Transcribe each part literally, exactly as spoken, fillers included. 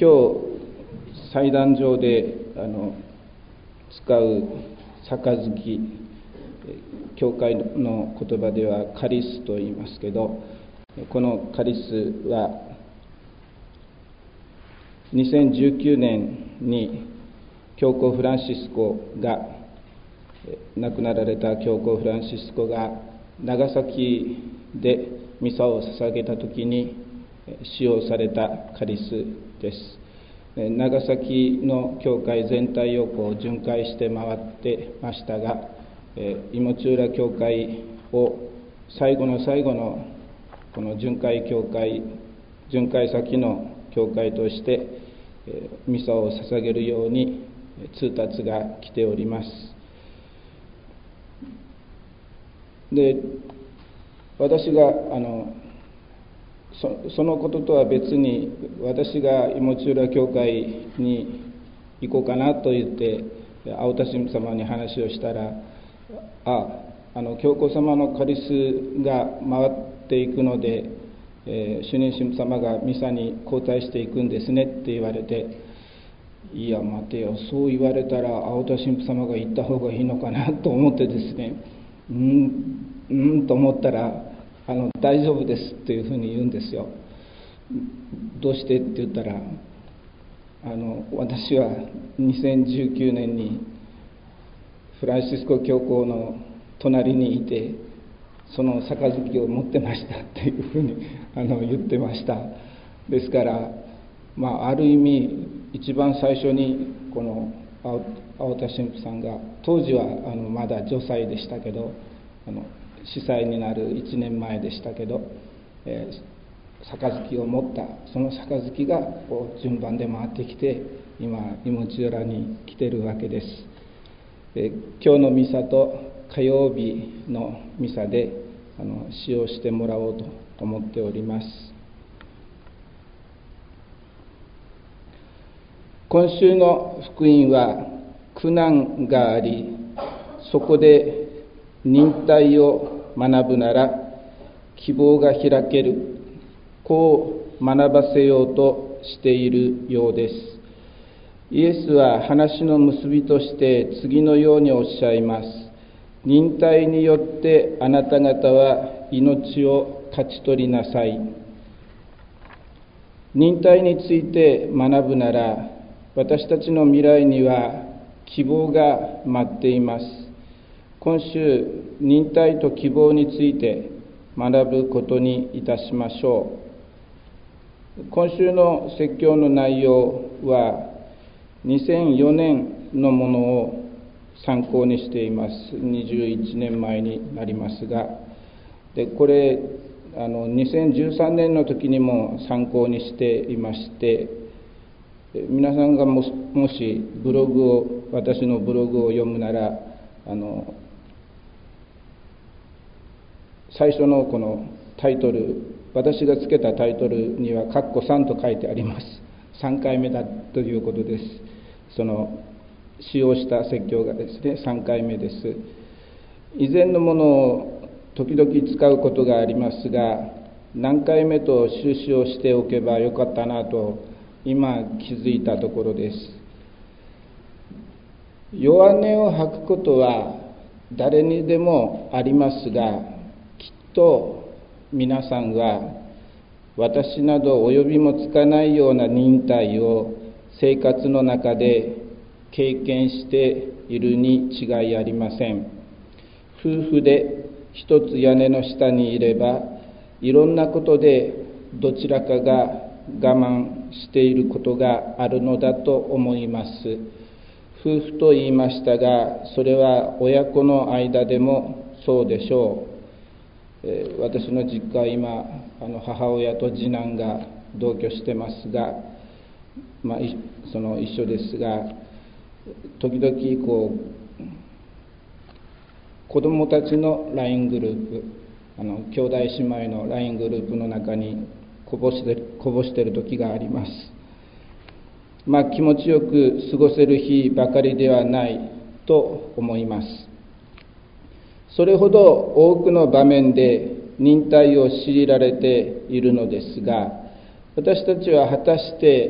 今日祭壇上であの使う杯、教会の言葉ではカリスと言いますけど、このカリスはにせんじゅうきゅうねんに教皇フランシスコが亡くなられた教皇フランシスコが長崎でミサを捧げたときに使用されたカリスです。長崎の教会全体をこう巡回して回ってましたが、妹浦教会を最後の最後のこの巡回教会巡回先の教会としてミサを捧げるように通達が来ております。で、私があの そ, そのこととは別に、私が妹浦教会に行こうかなと言って青田神父様に話をしたら、ああの教皇様のカリスが回っていくので、えー、主任神父様がミサに交代していくんですねって言われて、いや待てよ、そう言われたら青田神父様が行った方がいいのかなと思ってですね、うんうんと思ったら、あの大丈夫ですというふうに言うんですよ。どうしてって言ったら、あの私はにせんじゅうきゅうねんにフランシスコ教皇の隣にいて、その杯を持ってましたっていうふうにあの言ってました。ですから、まあ、ある意味一番最初にこの青田神父さんが、当時はあのまだ女祭でしたけど、あの司祭になるいちねんまえでしたけど、えー、杯を持ったその杯がこう順番で回ってきて、今妹浦に来てるわけです。えー、今日のミサと火曜日のミサであの使用してもらおうと思っております。今週の福音は苦難があり、そこで忍耐を学ぶなら希望が開ける、こう学ばせようとしているようです。イエスは話の結びとして次のようにおっしゃいます。忍耐によってあなた方は命を勝ち取りなさい。忍耐について学ぶなら、私たちの未来には希望が待っています。今週、忍耐と希望について学ぶことにいたしましょう。今週の説教の内容はにせんよねんのものを参考にしています。にじゅういちねんまえになりますが、でこれあのにせんじゅうさんねんの時にも参考にしていまして、皆さんがもし、もしブログを私のブログを読むなら、あの最初のこのタイトル、私がつけたタイトルには括弧さんと書いてあります。さんかいめだということです。その使用した説教がですね、さんかいめです。以前のものを時々使うことがありますが、何回目と収集をしておけばよかったなと今気づいたところです。弱音を吐くことは誰にでもありますが、きっと皆さんは私など及びもつかないような忍耐を生活の中で経験しているに違いありません。夫婦で一つ屋根の下にいれば、いろんなことでどちらかが我慢していることがあるのだと思います。夫婦と言いましたが、それは親子の間でもそうでしょう。えー、私の実家は今あの母親と次男が同居してますが、まあ、その一緒ですが、時々こう子どもたちの ライン グループ、あの兄弟姉妹の ライン グループの中にこぼしてる、こぼしてる時があります。まあ気持ちよく過ごせる日ばかりではないと思います。それほど多くの場面で忍耐を強いられているのですが、私たちは果たして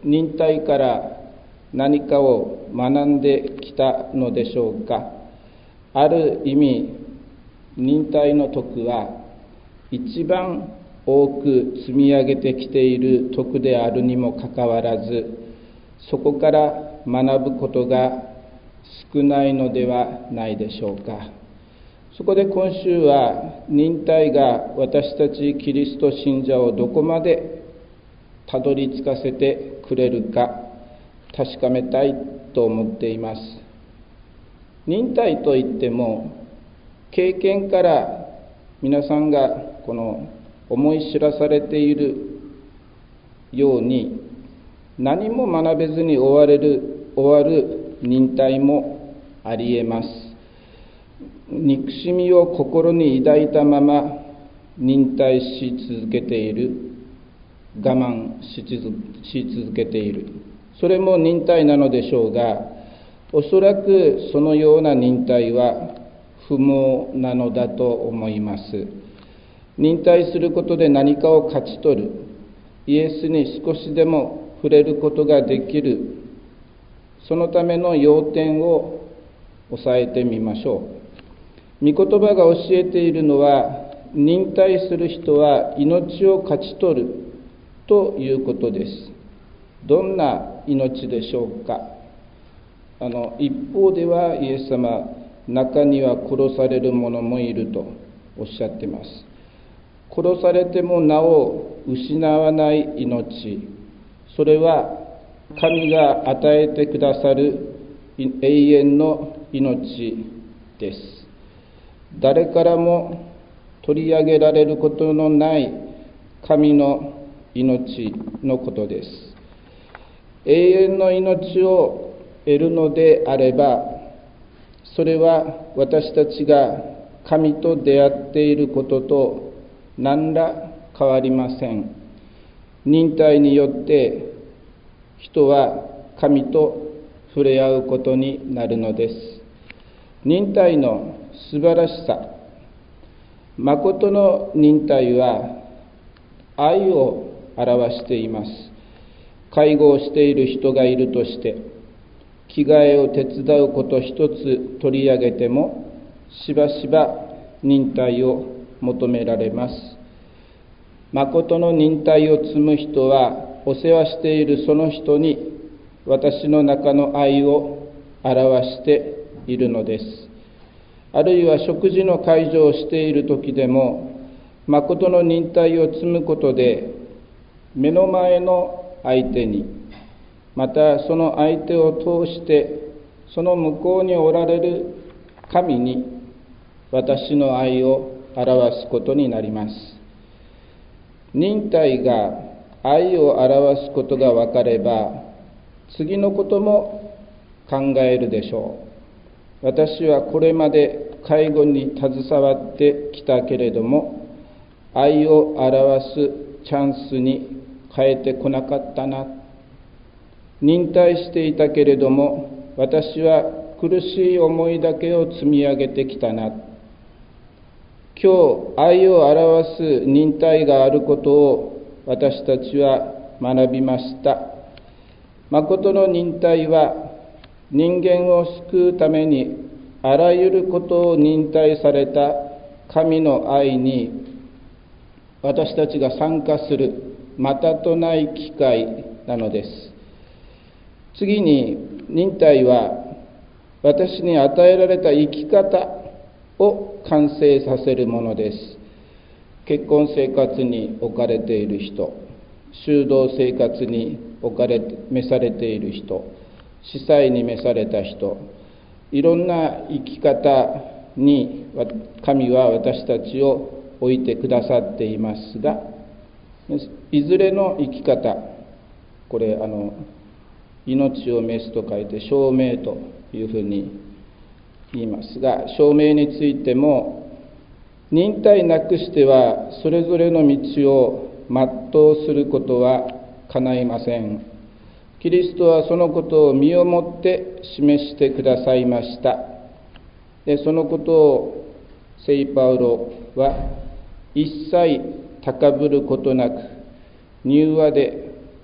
忍耐から何かを学んできたのでしょうか。ある意味、忍耐の徳は一番多く積み上げてきている徳であるにもかかわらず、そこから学ぶことが少ないのではないでしょうか。そこで今週は忍耐が私たちキリスト信者をどこまでたどり着かせてくれるか確かめたいと思っています。忍耐といっても経験から皆さんがこの思い知らされているように、何も学べずに終われる終わる忍耐もありえます。憎しみを心に抱いたまま忍耐し続けている、我慢し続けている、それも忍耐なのでしょうが、おそらくそのような忍耐は不毛なのだと思います。忍耐することで何かを勝ち取る、イエスに少しでも触れることができる、そのための要点を押さえてみましょう。御言葉が教えているのは、忍耐する人は命を勝ち取るということです。どんな命でしょうか。あの一方ではイエス様、中には殺される者もいるとおっしゃっています。殺されてもなお失わない命、それは神が与えてくださる永遠の命です。誰からも取り上げられることのない神の命のことです。永遠の命を得るのであれば、それは私たちが神と出会っていることと何ら変わりません。忍耐によって人は神と触れ合うことになるのです。忍耐の素晴らしさ、誠の忍耐は愛を表しています。介護をしている人がいるとして、着替えを手伝うこと一つ取り上げても、しばしば忍耐を求められます。誠の忍耐を積む人は、お世話しているその人に私の中の愛を表しているのです。あるいは食事の介助をしている時でも、誠の忍耐を積むことで、目の前の相手に、またその相手を通してその向こうにおられる神に私の愛を表すことになります。忍耐が愛を表すことが分かれば、次のことも考えるでしょう。私はこれまで介護に携わってきたけれども、愛を表すチャンスに変えてこなかったな。忍耐していたけれども、私は苦しい思いだけを積み上げてきたな。今日、愛を表す忍耐があることを私たちは学びました。誠の忍耐は、人間を救うためにあらゆることを忍耐された神の愛に、私たちが参加するまたとない機会なのです。次に、忍耐は私に与えられた生き方を完成させるものです。結婚生活に置かれている人、修道生活に置かれて召されている人、司祭に召された人、いろんな生き方に神は私たちを置いてくださっていますが、いずれの生き方、これあの命を召すと書いて証明というふうに言いますが、証明についても忍耐なくしてはそれぞれの道を全うすることは叶いません。キリストはそのことを身をもって示してくださいました。でそのことを聖パウロは一切高ぶることなく柔和で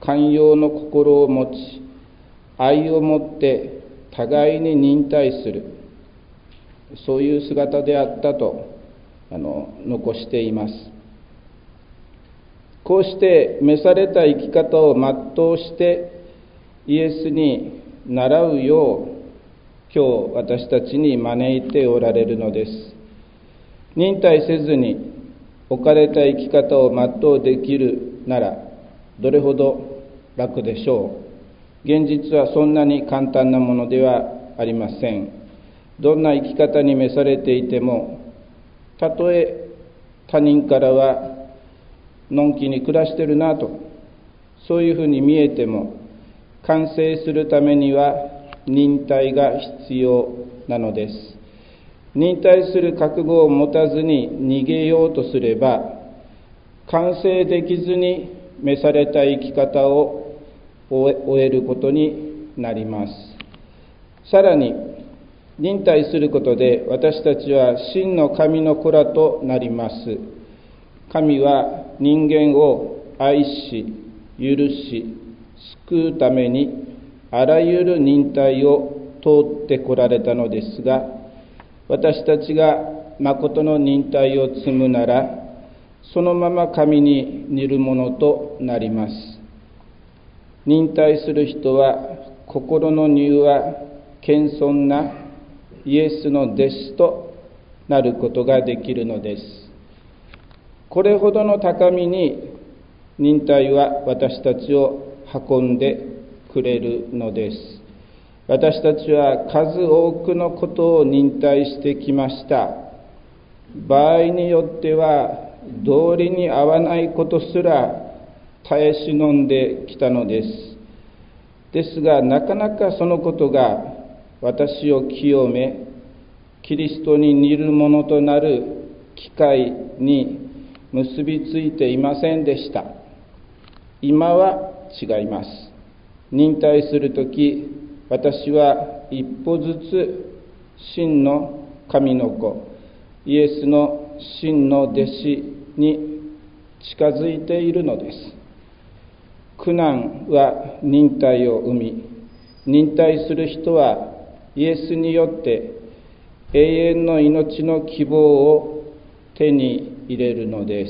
寛容の心を持ち、愛を持って互いに忍耐する、そういう姿であったとあの残しています。こうして召された生き方を全うしてイエスに習うよう今日私たちに招いておられるのです。忍耐せずに置かれた生き方を全うできるならどれほど楽でしょう。現実はそんなに簡単なものではありません。どんな生き方に召されていても、たとえ他人からはのんきに暮らしてるなと、そういうふうに見えても、完成するためには忍耐が必要なのです。忍耐する覚悟を持たずに逃げようとすれば、完成できずに召された生き方を終えることになります。さらに、忍耐することで私たちは真の神の子らとなります。神は人間を愛し、許し、救うためにあらゆる忍耐を通ってこられたのですが、私たちが誠の忍耐を積むなら、そのまま神に似るものとなります。忍耐する人は心の乳は謙遜なイエスの弟子となることができるのです。これほどの高みに忍耐は私たちを運んでくれるのです。私たちは数多くのことを忍耐してきました。場合によっては道理に合わないことすら耐え忍んできたのです。ですが、なかなかそのことが私を清め、キリストに似るものとなる機会に結びついていませんでした。今は違います。忍耐するとき、私は一歩ずつ真の神の子、イエスの真の弟子に近づいているのです。苦難は忍耐を生み、忍耐する人はイエスによって永遠の命の希望を手に入れるのです。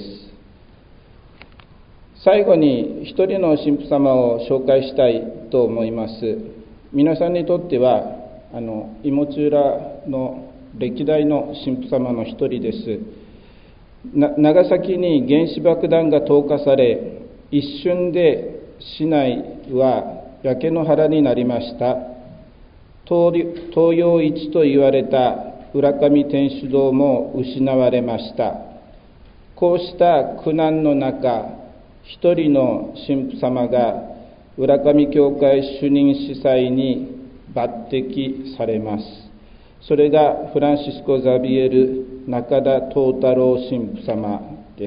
最後に一人の神父様を紹介したいと思います。皆さんにとってはあの芋中浦の歴代の神父様の一人です。な長崎に原子爆弾が投下され、一瞬で市内は焼け野原になりました。東洋一と言われた浦上天主堂も失われました。こうした苦難の中、一人の神父様が浦上教会主任司祭に抜擢されます。それがフランシスコ・ザビエル中田東太郎神父様です。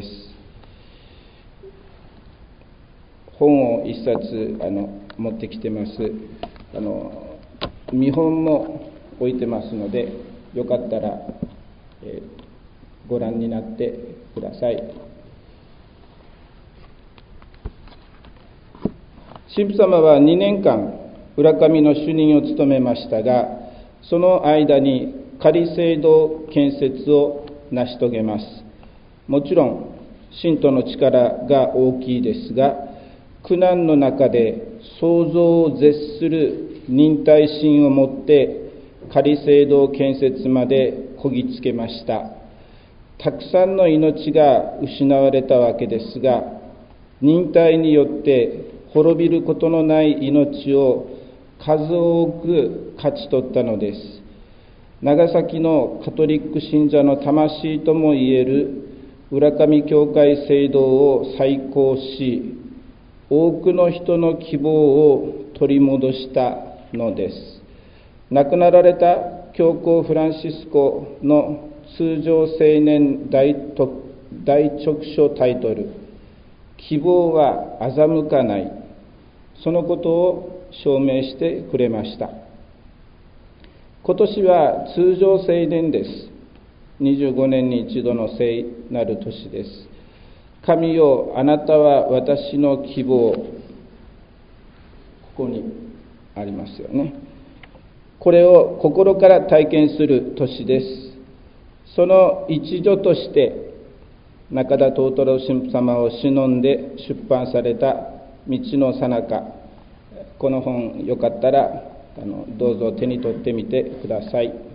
本を一冊あの持ってきてます。あの見本も置いてますので、よかったら、えー、ご覧になってください。神父様はにねんかん浦上の主任を務めましたが、その間に仮聖堂建設を成し遂げます。もちろん信徒の力が大きいですが、苦難の中で想像を絶する忍耐心を持って仮聖堂建設までこぎつけました。たくさんの命が失われたわけですが、忍耐によって滅びることのない命を数多く勝ち取ったのです。長崎のカトリック信者の魂ともいえる浦上教会聖堂を再興し、多くの人の希望を取り戻したのです。亡くなられた教皇フランシスコの通常青年大直書タイトル、希望は欺かない、そのことを証明してくれました。今年は通常青年です。にじゅうごねんに一度の聖なる年です。神よ、あなたは私の希望、 ここにありますよね。これを心から体験する年です。その一助として中田藤太郎神父様を偲んで出版された道のさなか、この本よかったらあのどうぞ手に取ってみてください。